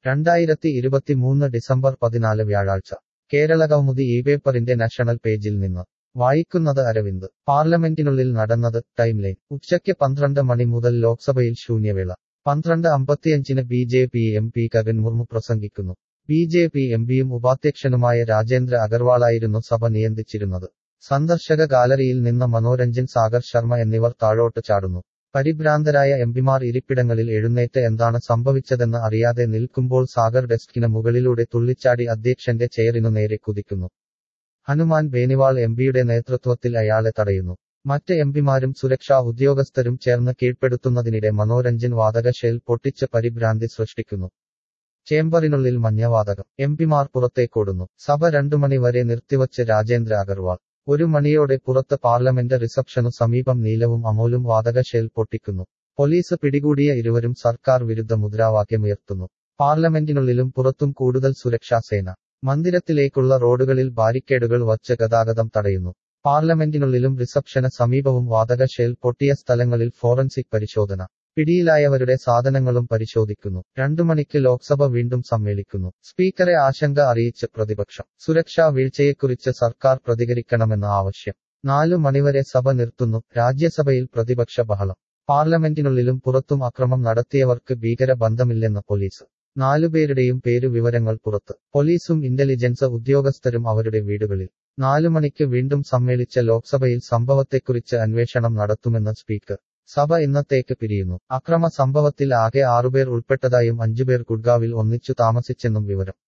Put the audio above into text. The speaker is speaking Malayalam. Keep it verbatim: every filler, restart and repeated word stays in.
രണ്ടായിരത്തി ഇരുപത്തിമൂന്ന് ഡിസംബർ പതിനാല് വ്യാഴാഴ്ച കേരളകൗമുദി ഈ പേപ്പറിന്റെ നാഷണൽ പേജിൽ നിന്ന് വായിക്കുന്നത് അരവിന്ദ്. പാർലമെന്റിനുള്ളിൽ നടന്നത് ടൈംലൈൻ. ഉച്ചയ്ക്ക് പന്ത്രണ്ട് മണി മുതൽ ലോക്സഭയിൽ ശൂന്യവേള. പന്ത്രണ്ട് അമ്പത്തിയഞ്ചിന് B J P M P Khagen Murmu പ്രസംഗിക്കുന്നു. ബി ജെ പി എംപിയും ഉപാധ്യക്ഷനുമായ രാജേന്ദ്ര അഗർവാളായിരുന്നു സഭ നിയന്ത്രിച്ചിരുന്നത്. സന്ദർശക ഗാലറിയിൽ നിന്ന് മനോരഞ്ജൻ സാഗർ ശർമ്മ എന്നിവർ താഴോട്ട് ചാടുന്നു. പരിഭ്രാന്തരായ എംപിമാർ ഇരിപ്പിടങ്ങളിൽ എഴുന്നേറ്റ് എന്താണ് സംഭവിച്ചതെന്ന് അറിയാതെ നിൽക്കുമ്പോൾ സാഗർ ഡെസ്കിന് മുകളിലൂടെ തുള്ളിച്ചാടി അധ്യക്ഷന്റെ ചെയറിനു നേരെ കുതിക്കുന്നു. ഹനുമാൻ ബേനിവാൾ എംപിയുടെ നേതൃത്വത്തിൽ അയാളെ തടയുന്നു. മറ്റ് എംപിമാരും സുരക്ഷാ ഉദ്യോഗസ്ഥരും ചേർന്ന് കീഴ്പ്പെടുത്തുന്നതിനിടെ മനോരഞ്ജൻ വാതക ഷെൽ പൊട്ടിച്ച് പരിഭ്രാന്തി സൃഷ്ടിക്കുന്നു. ചേംബറിനുള്ളിൽ മഞ്ഞവാതകം. എംപിമാർ പുറത്തേക്കോടുന്നു. സഭ രണ്ടു മണി വരെ നിർത്തിവച്ച് രാജേന്ദ്ര അഗർവാൾ. ഒരു മണിയോടെ പുറത്ത് പാർലമെന്റ് റിസപ്ഷനു സമീപം നീലവും അമോലും വാതക ഷെൽ പൊട്ടിക്കുന്നു. പോലീസ് പിടികൂടിയ ഇരുവരും സർക്കാർ വിരുദ്ധ മുദ്രാവാക്യമുയർത്തുന്നു. പാർലമെന്റിനുള്ളിലും പുറത്തും കൂടുതൽ സുരക്ഷാ സേന. മന്ദിരത്തിലേക്കുള്ള റോഡുകളിൽ ബാരിക്കേഡുകൾ വച്ച് ഗതാഗതം തടയുന്നു. പാർലമെന്റിനുള്ളിലും റിസപ്ഷന് സമീപവും വാതക ഷെൽ പൊട്ടിയ സ്ഥലങ്ങളിൽ ഫോറൻസിക് പരിശോധന. പിടിയിലായവരുടെ സാധനങ്ങളും പരിശോധിക്കുന്നു. രണ്ടു മണിക്ക് ലോക്സഭ വീണ്ടും സമ്മേളിക്കുന്നു. സ്പീക്കറെ ആശങ്ക അറിയിച്ച് പ്രതിപക്ഷം. സുരക്ഷാ വീഴ്ചയെക്കുറിച്ച് സർക്കാർ പ്രതികരിക്കണമെന്ന് ആവശ്യം. നാലു മണിവരെ സഭ നിർത്തുന്നു. രാജ്യസഭയിൽ പ്രതിപക്ഷ ബഹളം. പാർലമെന്റിനുള്ളിലും പുറത്തും അക്രമം നടത്തിയവർക്ക് ഭീകര ബന്ധമില്ലെന്ന് പോലീസ്. നാലുപേരുടെയും പേരു വിവരങ്ങൾ പുറത്ത്. പോലീസും ഇന്റലിജൻസ് ഉദ്യോഗസ്ഥരും അവരുടെ വീടുകളിൽ. നാലു മണിക്ക് വീണ്ടും സമ്മേളിച്ച ലോക്സഭയിൽ സംഭവത്തെക്കുറിച്ച് അന്വേഷണം നടത്തുമെന്ന് സ്പീക്കർ. സഭ ഇന്നത്തേക്ക് പിരിയുന്നു. അക്രമ സംഭവത്തിൽ ആകെ ആറുപേർ ഉൾപ്പെട്ടതായും അഞ്ചുപേർ ഗുഡ്ഗാവിൽ ഒന്നിച്ചു താമസിച്ചെന്നും വിവരം.